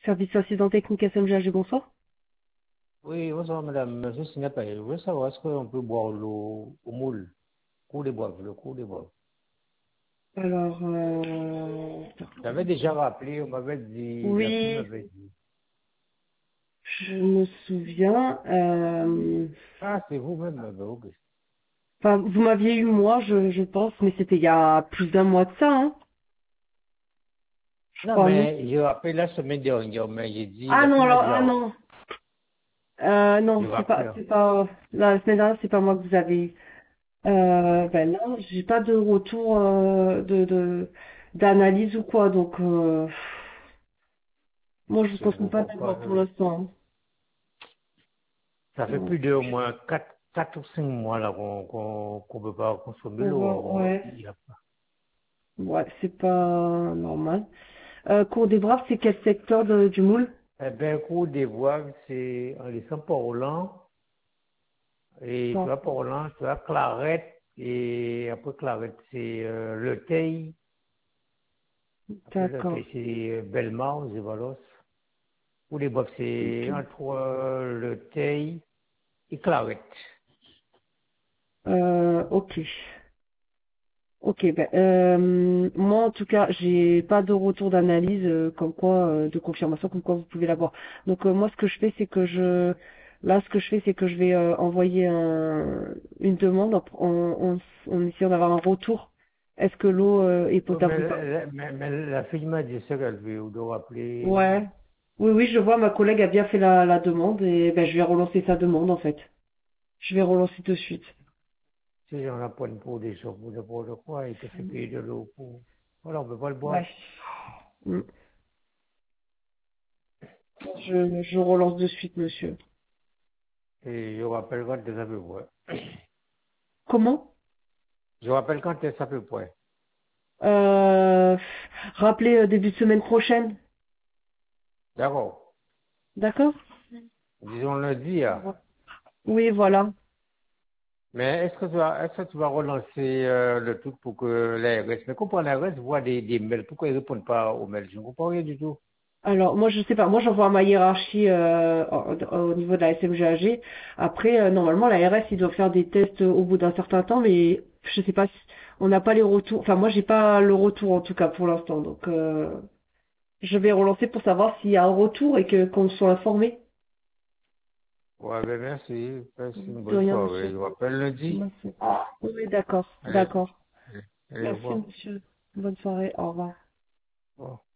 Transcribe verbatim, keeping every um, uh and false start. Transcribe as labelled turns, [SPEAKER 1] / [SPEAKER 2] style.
[SPEAKER 1] Service accident technique S M G A G, bonsoir.
[SPEAKER 2] Oui, bonsoir madame. Monsieur Sinapa, je veux savoir est-ce qu'on peut boire l'eau au moule, cours des boivres, le cours des boivres.
[SPEAKER 1] Alors, euh...
[SPEAKER 2] J'avais déjà rappelé, on m'avait dit, la fille
[SPEAKER 1] oui,
[SPEAKER 2] m'avait dit.
[SPEAKER 1] je me souviens. euh,
[SPEAKER 2] Ah, c'est vous-même, ah ben, ok.
[SPEAKER 1] Enfin, vous m'aviez eu moi, je, je pense, mais c'était il y a plus d'un mois de ça, hein. Je
[SPEAKER 2] Non,
[SPEAKER 1] crois, non?
[SPEAKER 2] mais je rappelle la semaine dernière, mais j'ai dit,
[SPEAKER 1] Ah
[SPEAKER 2] la
[SPEAKER 1] non,
[SPEAKER 2] fille m'a
[SPEAKER 1] alors,
[SPEAKER 2] dit,
[SPEAKER 1] ah
[SPEAKER 2] ah,
[SPEAKER 1] non. Euh,
[SPEAKER 2] je
[SPEAKER 1] non, c'est pas,
[SPEAKER 2] rappelle.
[SPEAKER 1] c'est pas, la semaine dernière, c'est pas moi que vous avez eu. Euh, ben non, j'ai pas de retour euh, de, de, d'analyse ou quoi, donc, euh, moi, je vous
[SPEAKER 2] C'est
[SPEAKER 1] conseille
[SPEAKER 2] vous,
[SPEAKER 1] pas de
[SPEAKER 2] pourquoi
[SPEAKER 1] boire pour
[SPEAKER 2] euh,
[SPEAKER 1] l'instant,
[SPEAKER 2] ça fait
[SPEAKER 1] hein.
[SPEAKER 2] plus de au moins quatre, quatre ou cinq mois là qu'on qu'on qu'on peut pas consommer
[SPEAKER 1] On
[SPEAKER 2] l'eau.
[SPEAKER 1] va,
[SPEAKER 2] on-
[SPEAKER 1] ouais,
[SPEAKER 2] il y a pas.
[SPEAKER 1] ouais, c'est pas normal. Euh, Cours des Braves, c'est quel secteur de- du moule?
[SPEAKER 2] Eh bien, cours des boivres, c'est en laissant Port-Roland. Et tu
[SPEAKER 1] Non.
[SPEAKER 2] as Port-Roland, tu as Clarette, et après Clarette, c'est euh, Le Teil. Après Le
[SPEAKER 1] D'accord.
[SPEAKER 2] Teil, c'est euh, Bellemare, Zévalos. Ou les boîtes,
[SPEAKER 1] Ok.
[SPEAKER 2] c'est entre euh, Le Teil et Clarette.
[SPEAKER 1] Euh, ok. Ok. Ben, euh, moi, en tout cas, j'ai pas de retour d'analyse euh, comme quoi, euh, de confirmation comme quoi vous pouvez l'avoir. Donc euh, moi, ce que je fais, c'est que je, là, ce que je fais, c'est que je vais euh, envoyer un, une demande en, en, en, en essayant d'avoir un retour. Est-ce que l'eau euh, est
[SPEAKER 2] Oui,
[SPEAKER 1] potable
[SPEAKER 2] mais,
[SPEAKER 1] ou pas?
[SPEAKER 2] la- mais, mais la fille m'a dit ça qu'elle veut, ou de rappeler.
[SPEAKER 1] Ouais. Oui, oui, je vois. Ma collègue a bien fait la, la demande et ben, je vais relancer sa demande en fait. Je vais relancer de suite.
[SPEAKER 2] Si j'en ai pas pour des choses, pour n'importe quoi, et te fait payer de l'eau pour. Voilà, on peut pas le boire.
[SPEAKER 1] Ouais. Mm. Je, je relance de suite, monsieur.
[SPEAKER 2] Et je rappelle quand ça peut boire.
[SPEAKER 1] Comment?
[SPEAKER 2] Je rappelle quand ça peut boire.
[SPEAKER 1] Euh, rappelez euh, début de semaine prochaine.
[SPEAKER 2] D'accord.
[SPEAKER 1] D'accord?
[SPEAKER 2] Disons lundi, hein.
[SPEAKER 1] Oui, voilà.
[SPEAKER 2] Mais est-ce que tu vas, est-ce que tu vas relancer euh, le truc pour que l'A R S, mais pourquoi l'A R S voit des, des mails, pourquoi ils ne répondent pas aux mails? Je ne comprends rien du tout.
[SPEAKER 1] Alors, moi, je sais pas. Moi, j'envoie ma hiérarchie euh, au, au niveau de la S M G A G. Après, euh, normalement, la R S, il doit faire des tests euh, au bout d'un certain temps, mais je sais pas si on n'a pas les retours. Enfin, moi, j'ai pas le retour en tout cas pour l'instant. Donc, euh, je vais relancer pour savoir s'il y a un retour et que qu'on soit informé.
[SPEAKER 2] Ouais, ben merci. Passe une
[SPEAKER 1] De
[SPEAKER 2] bonne
[SPEAKER 1] rien,
[SPEAKER 2] soirée.
[SPEAKER 1] monsieur.
[SPEAKER 2] Je vous rappelle lundi.
[SPEAKER 1] Merci. Oui, d'accord,
[SPEAKER 2] Allez,
[SPEAKER 1] d'accord.
[SPEAKER 2] allez, allez, au
[SPEAKER 1] Merci,
[SPEAKER 2] revoir.
[SPEAKER 1] monsieur. Bonne soirée. Au revoir.
[SPEAKER 2] Au revoir.